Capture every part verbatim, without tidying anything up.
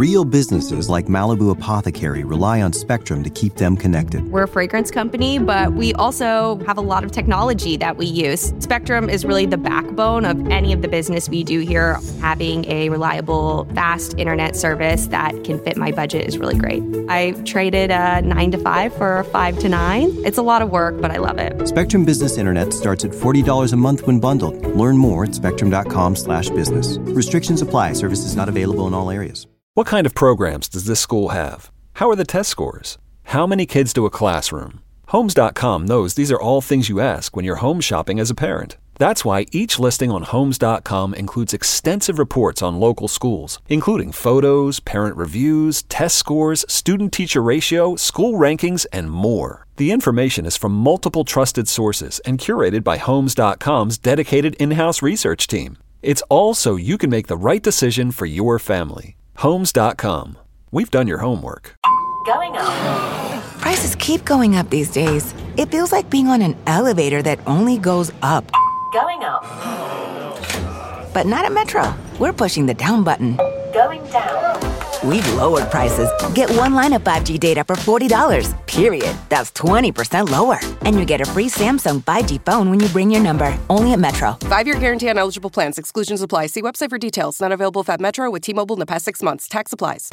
Real businesses like Malibu Apothecary rely on Spectrum to keep them connected. We're a fragrance company, but we also have a lot of technology that we use. Spectrum is really the backbone of any of the business we do here. Having a reliable, fast internet service that can fit my budget is really great. I traded a nine to five for a five to nine. It's a lot of work, but I love it. Spectrum Business Internet starts at forty dollars a month when bundled. Learn more at spectrum.com slash business. Restrictions apply. Services not available in all areas. What kind of programs does this school have? How are the test scores? How many kids do a classroom? Homes dot com knows these are all things you ask when you're home shopping as a parent. That's why each listing on Homes dot com includes extensive reports on local schools, including photos, parent reviews, test scores, student-teacher ratio, school rankings, and more. The information is from multiple trusted sources and curated by Homes dot com's dedicated in-house research team. It's all so you can make the right decision for your family. Homes dot com. We've done your homework. Going up. Prices keep going up these days. It feels like being on an elevator that only goes up. Going up. But not at Metro. We're pushing the down button. Going down. We've lowered prices. Get one line of five G data for forty dollars, period. That's twenty percent lower. And you get a free Samsung five G phone when you bring your number. Only at Metro. Five-year guarantee on eligible plans. Exclusions apply. See website for details. Not available if at Metro with T-Mobile in the past six months. Tax applies.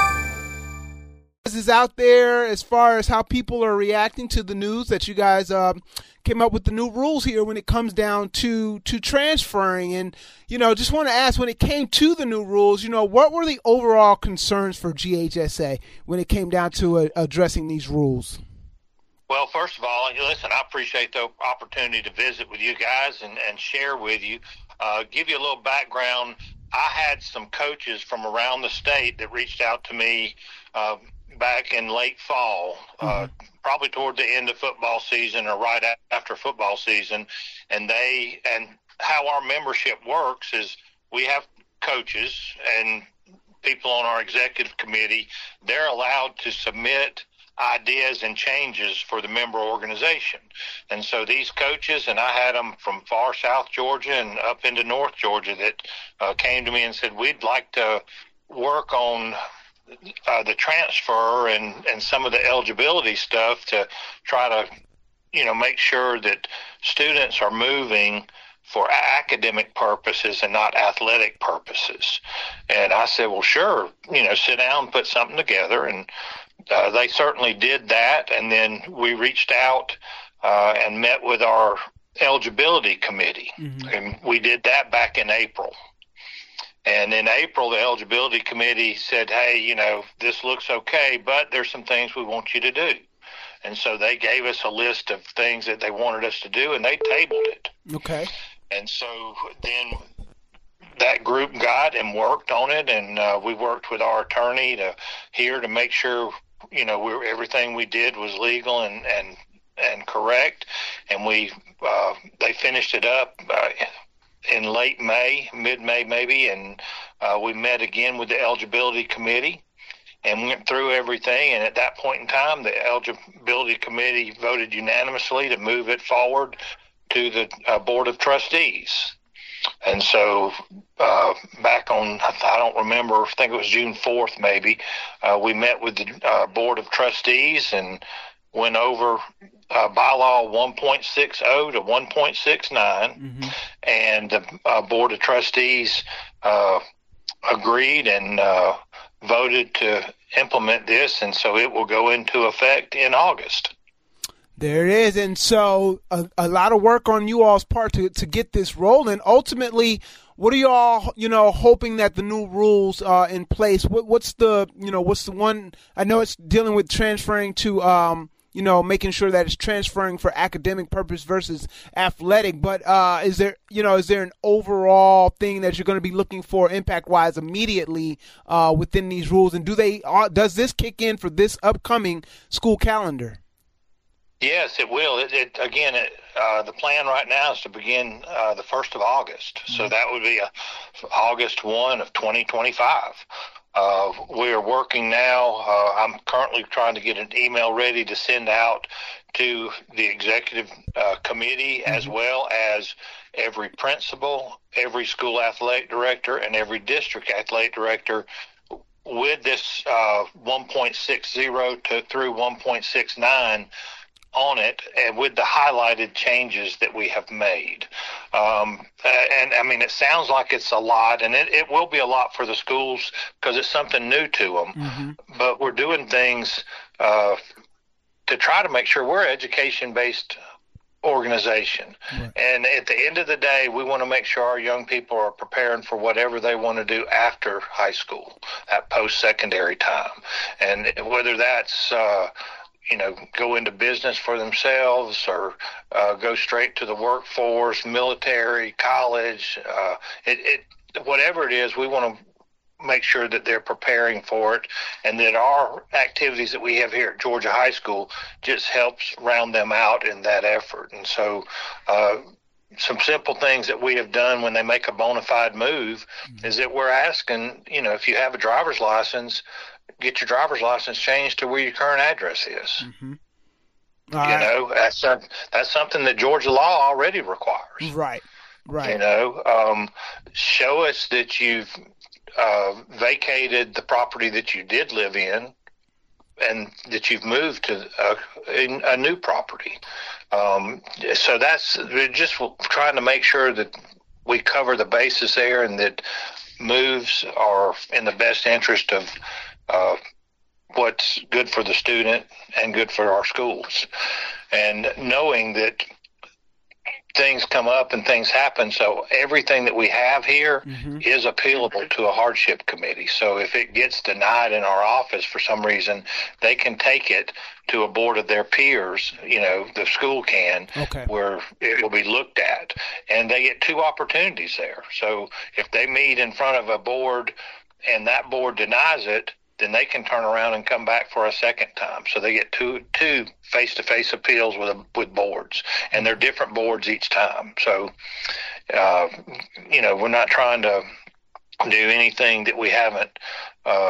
Is out there as far as how people are reacting to the news that you guys uh, came up with the new rules here when it comes down to to transferring. And, you know, just want to ask, when it came to the new rules, you know, what were the overall concerns for G H S A when it came down to uh, addressing these rules? Well, first of all, listen, I appreciate the opportunity to visit with you guys and, and share with you, uh, give you a little background. I had some coaches from around the state that reached out to me uh, back in late fall, uh, mm-hmm. probably toward the end of football season or right after football season. And they, and how our membership works is we have coaches and people on our executive committee. They're allowed to submit ideas and changes for the member organization. And so these coaches, and I had them from far South Georgia and up into North Georgia, that uh, came to me and said, we'd like to work on Uh, the transfer and, and some of the eligibility stuff to try to, you know, make sure that students are moving for academic purposes and not athletic purposes. And I said, well, sure, you know, sit down and put something together. And uh, they certainly did that. And then we reached out uh, and met with our eligibility committee. Mm-hmm. And we did that back in April. And in April, the eligibility committee said, hey, you know, this looks okay, but there's some things we want you to do. And so they gave us a list of things that they wanted us to do, and they tabled it. Okay. And so then that group got and worked on it, and uh, we worked with our attorney to here to make sure, you know, we, everything we did was legal and, and, and correct. And we uh, they finished it up uh, in late May, mid-May maybe, and uh, we met again with the eligibility committee and went through everything. And at that point in time, the eligibility committee voted unanimously to move it forward to the uh, Board of Trustees. And so uh, back on, I don't remember, I think it was June fourth maybe, uh, we met with the uh, Board of Trustees and went over uh, bylaw one point six zero to one point six nine, mm-hmm. and the uh, Board of Trustees uh, agreed and uh, voted to implement this, and so it will go into effect in August. There it is. And so a, a lot of work on you all's part to, to get this rolling. Ultimately, what are y'all, you know, hoping that the new rules are in place? What, what's the, you know, what's the one, I know it's dealing with transferring to, um, you know, making sure that it's transferring for academic purpose versus athletic. But uh, is there, you know, is there an overall thing that you're going to be looking for impact-wise immediately uh, within these rules? And do they, uh, does this kick in for this upcoming school calendar? Yes, it will. It, it again, it, uh, the plan right now is to begin uh, the first of August. Mm-hmm. So that would be a, August first of twenty twenty-five. Uh, we are working now. Uh, I'm currently trying to get an email ready to send out to the executive uh, committee, mm-hmm. as well as every principal, every school athletic director, and every district athletic director, with this uh, one point six zero to through one point six nine on it, and with the highlighted changes that we have made. Um, and I mean, it sounds like it's a lot, and it, it will be a lot for the schools because it's something new to them. Mm-hmm. But we're doing things uh, to try to make sure we're an education-based organization. Right. And at the end of the day, we want to make sure our young people are preparing for whatever they want to do after high school, at post-secondary time. And whether that's uh, you know, go into business for themselves or uh, go straight to the workforce, military, college, uh, it, it, whatever it is, we want to make sure that they're preparing for it, and that our activities that we have here at Georgia High School just helps round them out in that effort. And so uh, some simple things that we have done when they make a bona fide move mm-hmm. is that we're asking, you know, if you have a driver's license, get your driver's license changed to where your current address is. Mm-hmm. You right. know, that's a, that's something that Georgia law already requires. Right, right. You know, um, show us that you've uh, vacated the property that you did live in and that you've moved to a, a new property. Um, so that's we're just trying to make sure that we cover the bases there and that moves are in the best interest of Uh, what's good for the student and good for our schools, and knowing that things come up and things happen. So everything that we have here mm-hmm. is appealable to a hardship committee. So if it gets denied in our office for some reason, they can take it to a board of their peers, you know, the school can, okay. where it will be looked at. And they get two opportunities there. So if they meet in front of a board and that board denies it, then they can turn around and come back for a second time. So they get two two face-to-face appeals with a, with boards, and they're different boards each time. So, uh, you know, we're not trying to do anything that we haven't, uh,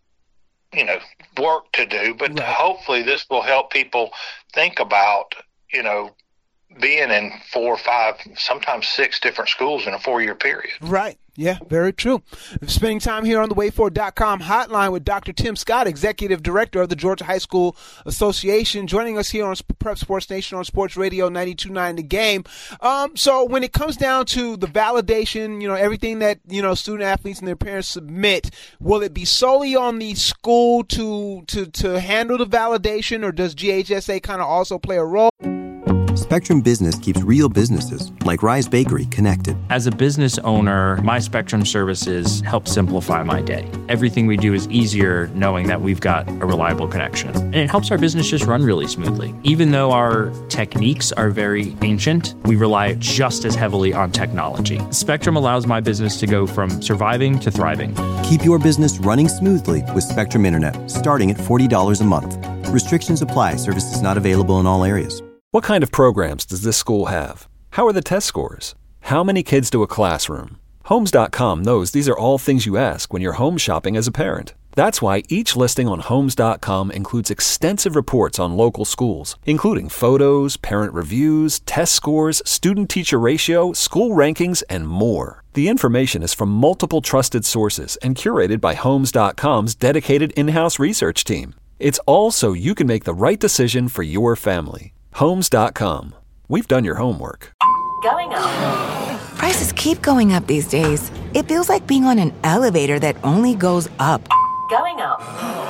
you know, work to do. But right. hopefully this will help people think about, you know, being in four or five, sometimes six different schools in a four-year period. Right. Yeah, very true. Spending time here on the wait for it dot com hotline with Doctor Tim Scott, Executive Director of the Georgia High School Association, joining us here on Prep Sports Nation on Sports Radio ninety-two point nine The Game. Um, so when it comes down to the validation, you know, everything that, you know, student athletes and their parents submit, will it be solely on the school to to to handle the validation, or does G H S A kind of also play a role? Spectrum Business keeps real businesses, like Rise Bakery, connected. As a business owner, my Spectrum services help simplify my day. Everything we do is easier knowing that we've got a reliable connection. And it helps our business just run really smoothly. Even though our techniques are very ancient, we rely just as heavily on technology. Spectrum allows my business to go from surviving to thriving. Keep your business running smoothly with Spectrum Internet, starting at forty dollars a month. Restrictions apply. Services not available in all areas. What kind of programs does this school have? How are the test scores? How many kids to a classroom? Homes dot com knows these are all things you ask when you're home shopping as a parent. That's why each listing on Homes dot com includes extensive reports on local schools, including photos, parent reviews, test scores, student-teacher ratio, school rankings, and more. The information is from multiple trusted sources and curated by Homes dot com's dedicated in-house research team. It's all so you can make the right decision for your family. Homes dot com. We've done your homework. Going up. Prices keep going up these days. It feels like being on an elevator that only goes up. Going up.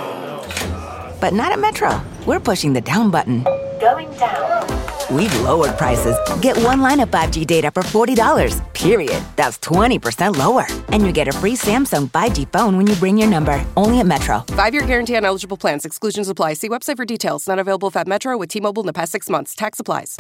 But not at Metro. We're pushing the down button. Going down. We've lowered prices. Get one line of five G data for forty dollars, period. That's twenty percent lower. And you get a free Samsung five G phone when you bring your number. Only at Metro. Five-year guarantee on eligible plans. Exclusions apply. See website for details. Not available at Metro with T-Mobile in the past six months. Tax applies.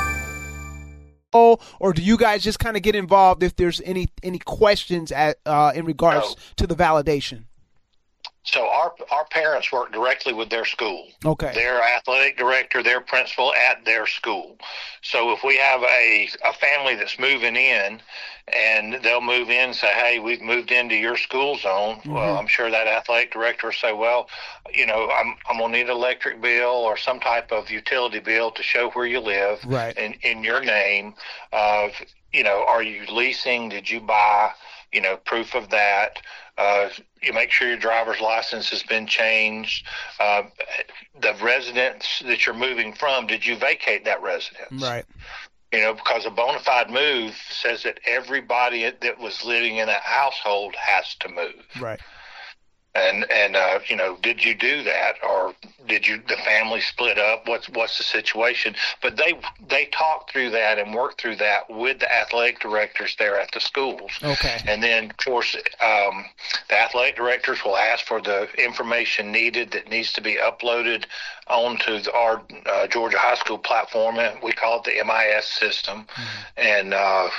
Or do you guys just kind of get involved if there's any any questions at uh, in regards no. to the validation? So our our parents work directly with their school. Okay. Their athletic director, their principal at their school. So if we have a, a family that's moving in and they'll move in and say, hey, we've moved into your school zone, mm-hmm. well, I'm sure that athletic director will say, well, you know, I'm I'm going to need an electric bill or some type of utility bill to show where you live right. in, in your name. Uh, you know, are you leasing? Did you buy? You know, proof of that. Uh, you make sure your driver's license has been changed. Uh, the residence that you're moving from, did you vacate that residence? Right. You know, because a bona fide move says that everybody that was living in that household has to move. Right. And, and uh, you know, did you do that, or did you the family split up? What's what's the situation? But they they talk through that and work through that with the athletic directors there at the schools. Okay. And then, of course, um, the athletic directors will ask for the information needed that needs to be uploaded onto the, our uh, Georgia High School platform. We call it the M I S system. Mm-hmm. And uh,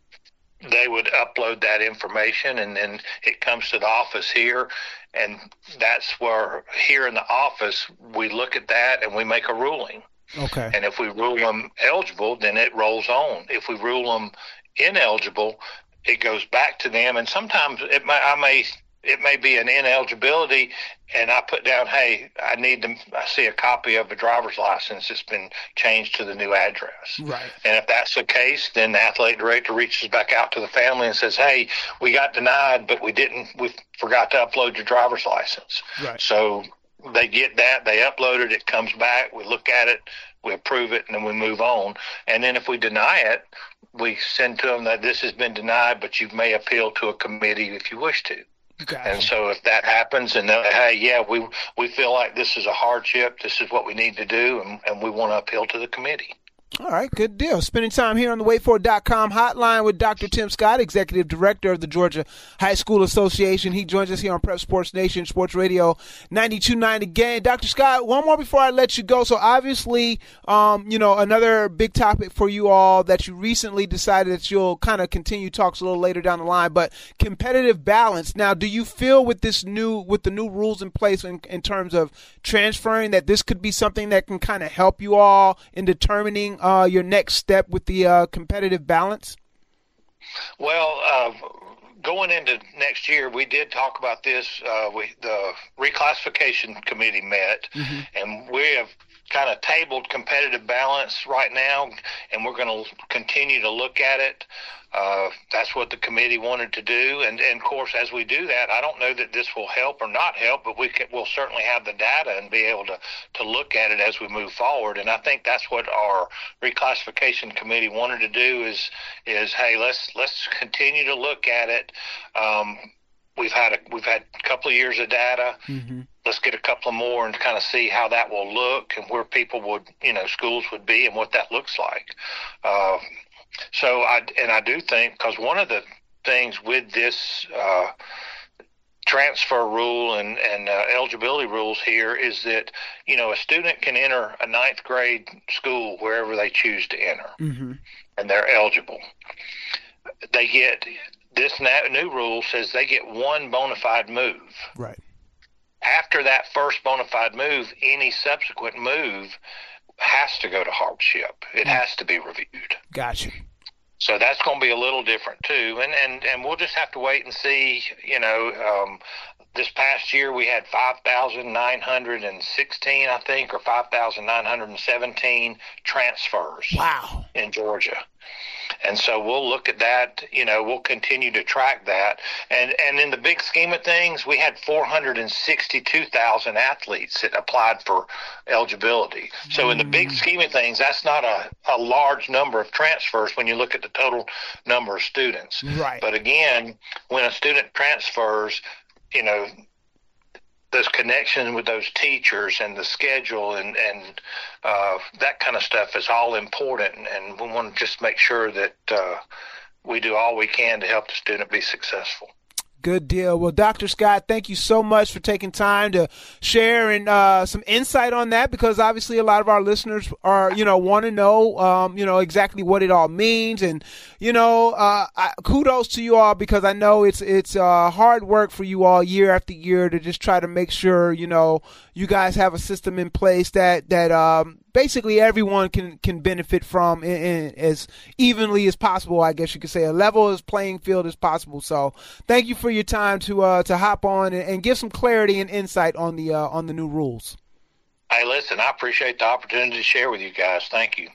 they would upload that information, and then it comes to the office here. And that's where, here in the office, we look at that and we make a ruling. Okay. And if we rule them eligible, then it rolls on. If we rule them ineligible, it goes back to them. And sometimes it may, I may, it may be an ineligibility, and I put down, hey, I need to I see a copy of a driver's license that's been changed to the new address. Right. And if that's the case, then the athletic director reaches back out to the family and says, hey, we got denied, but we didn't, we forgot to upload your driver's license. Right. So they get that, they upload it, it comes back, we look at it, we approve it, and then we move on. And then if we deny it, we send to them that this has been denied, but you may appeal to a committee if you wish to. Gotcha. And so if that happens, and they're, hey, yeah, we we feel like this is a hardship, this is what we need to do, and, and we want to appeal to the committee. All right, good deal. Spending time here on the wait for it dot com hotline with Doctor Tim Scott, Executive Director of the Georgia High School Association. He joins us here on Prep Sports Nation, Sports Radio ninety-two point nine The Game. Doctor Scott, one more before I let you go. So obviously, um, you know, another big topic for you all that you recently decided that you'll kind of continue talks a little later down the line, but competitive balance. Now, do you feel with this new, with the new rules in place in, in terms of transferring, that this could be something that can kind of help you all in determining Uh, your next step with the uh, competitive balance? Well, uh, going into next year, we did talk about this. Uh, we, the reclassification committee met, mm-hmm. and we have kind of tabled competitive balance right now, and we're going to continue to look at it. Uh, that's what the committee wanted to do. And, and, of course, as we do that, I don't know that this will help or not help, but we can, we'll certainly have the data and be able to, to look at it as we move forward. And I think that's what our reclassification committee wanted to do is, is hey, let's let's continue to look at it. Um, we've had a, we've had a couple of years of data. Mm-hmm. Let's get a couple of more and kind of see how that will look and where people would, you know, schools would be and what that looks like. Uh, So I and I do think, because one of the things with this uh, transfer rule and and uh, eligibility rules here is that, you know, a student can enter a ninth grade school wherever they choose to enter, mm-hmm. and they're eligible. They get this new rule says they get one bona fide move. Right. After that first bona fide move, any subsequent move has to go to hardship. It has to be reviewed. Gotcha. So that's going to be a little different too, and and and we'll just have to wait and see. You know, um, this past year we had five thousand nine hundred sixteen, I think, or five thousand nine hundred seventeen transfers. Wow. In Georgia. And so we'll look at that, you know, we'll continue to track that. And and in the big scheme of things, we had four hundred sixty-two thousand athletes that applied for eligibility. So in the big scheme of things, that's not a, a large number of transfers when you look at the total number of students. Right. But again, when a student transfers, you know, those connections with those teachers and the schedule and, and uh, that kind of stuff is all important. And we want to just make sure that uh, we do all we can to help the student be successful. Good deal. Well, Doctor Scott, thank you so much for taking time to share and uh, some insight on that, because obviously a lot of our listeners are, you know, want to know, um, you know, exactly what it all means. And, you know, uh, I, kudos to you all, because I know it's it's uh, hard work for you all year after year to just try to make sure, you know, you guys have a system in place that that um, basically everyone can, can benefit from in, in, as evenly as possible, I guess you could say, a level as playing field as possible. So thank you for your time to uh, to hop on and, and give some clarity and insight on the uh, on the new rules. Hey, listen, I appreciate the opportunity to share with you guys. Thank you.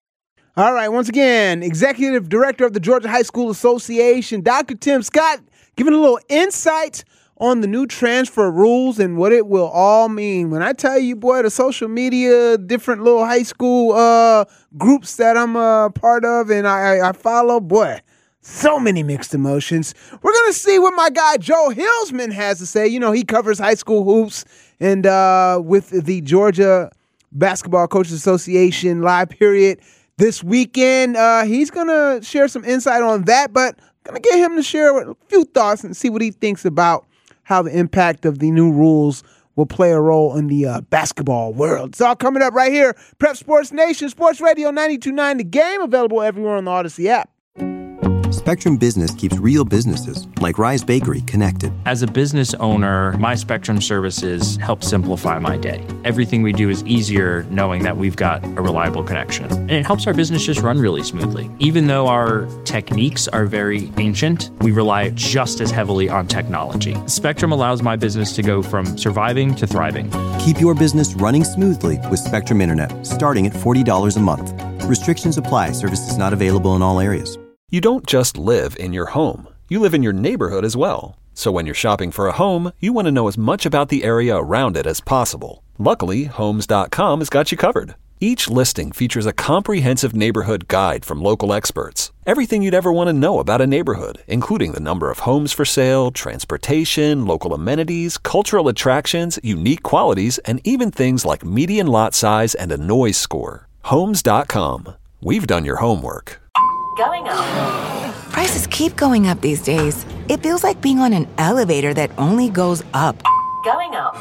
All right. Once again, Executive Director of the Georgia High School Association, Doctor Tim Scott, giving a little insight on the new transfer rules and what it will all mean. When I tell you, boy, the social media, different little high school uh, groups that I'm a part of and I, I follow, boy, so many mixed emotions. We're going to see what my guy Joe Hilsman has to say. You know, he covers high school hoops and uh, with the Georgia Basketball Coaches Association live period this weekend. Uh, he's going to share some insight on that, but going to get him to share a few thoughts and see what he thinks about how the impact of the new rules will play a role in the uh, basketball world. It's all coming up right here. Prep Sports Nation, Sports Radio ninety-two point nine The Game, available everywhere on the Odyssey app. Spectrum Business keeps real businesses, like Rise Bakery, connected. As a business owner, my Spectrum services help simplify my day. Everything we do is easier knowing that we've got a reliable connection. And it helps our business just run really smoothly. Even though our techniques are very ancient, we rely just as heavily on technology. Spectrum allows my business to go from surviving to thriving. Keep your business running smoothly with Spectrum Internet, starting at forty dollars a month. Restrictions apply. Services not available in all areas. You don't just live in your home. You live in your neighborhood as well. So when you're shopping for a home, you want to know as much about the area around it as possible. Luckily, Homes dot com has got you covered. Each listing features a comprehensive neighborhood guide from local experts. Everything you'd ever want to know about a neighborhood, including the number of homes for sale, transportation, local amenities, cultural attractions, unique qualities, and even things like median lot size and a noise score. Homes dot com. We've done your homework. Going up. Prices keep going up these days. It feels like being on an elevator that only goes up. Going up.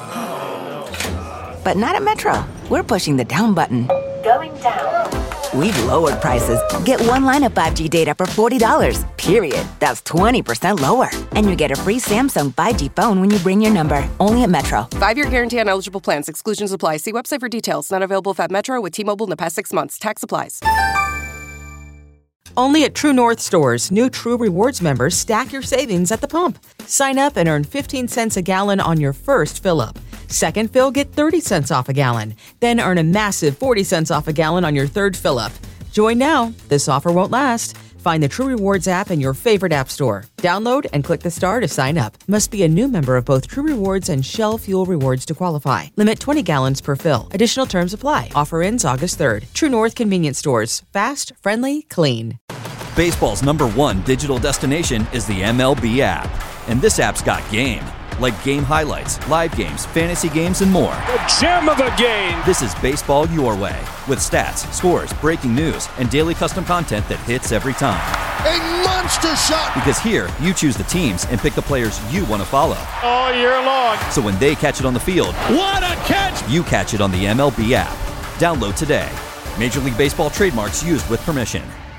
But not at Metro. We're pushing the down button. Going down. We've lowered prices. Get one line of five G data for forty dollars, period. That's twenty percent lower. And you get a free Samsung five G phone when you bring your number. Only at Metro. Five-year guarantee on eligible plans. Exclusions apply. See website for details. Not available at Metro with T-Mobile in the past six months. Tax applies. Only at True North stores, new True Rewards members stack your savings at the pump. Sign up and earn fifteen cents a gallon on your first fill-up. Second fill, get thirty cents off a gallon. Then earn a massive forty cents off a gallon on your third fill-up. Join now. This offer won't last. Find the True Rewards app in your favorite app store. Download and click the star to sign up. Must be a new member of both True Rewards and Shell Fuel Rewards to qualify. Limit twenty gallons per fill. Additional terms apply. Offer ends August third. True North Convenience Stores. Fast, friendly, clean. Baseball's number one digital destination is the M L B app. And this app's got game. Like game highlights, live games, fantasy games, and more. The gem of the game! This is baseball your way. With stats, scores, breaking news, and daily custom content that hits every time. A monster shot! Because here, you choose the teams and pick the players you want to follow. All year long. So when they catch it on the field, what a catch! You catch it on the M L B app. Download today. Major League Baseball trademarks used with permission.